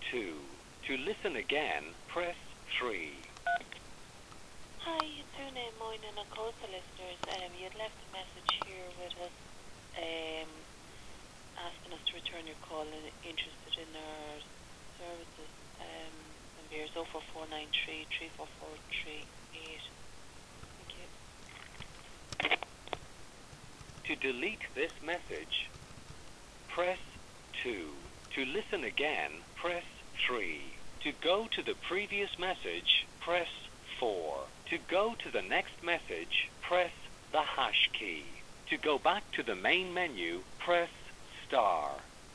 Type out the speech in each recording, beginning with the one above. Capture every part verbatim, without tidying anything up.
two. To listen again, press three. Hi, it's Una Moyne and Coastal listeners. Um, you had left a message here with us, um, asking us to return your call and interested in our services. Um, and here's oh four four nine three, three four four three eight. Thank you. To delete this message, press two. To listen again, press three. To go to the previous message, press four. To go to the next message, press the hash key. To go back to the main menu, press star.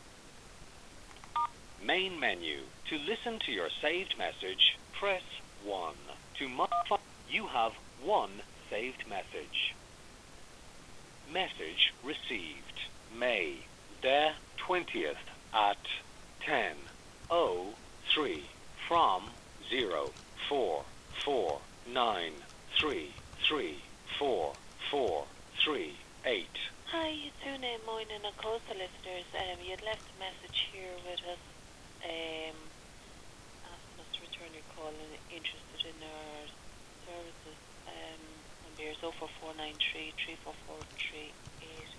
Main menu. To listen to your saved message, press one. To modify, you have one saved message. Message received. May the twentieth at ten oh three from zero four four nine three three four four three eight. Hi, it's Una Moyne and Coastal listeners. Um, you had left a message here with us, um, asking us to return your call and interested in our services. Um, and here's oh four four nine three, three four four three eight.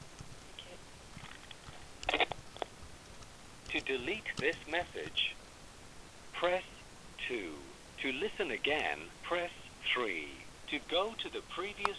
Thank you. To delete this message, press two. To listen again, press three. To go to the previous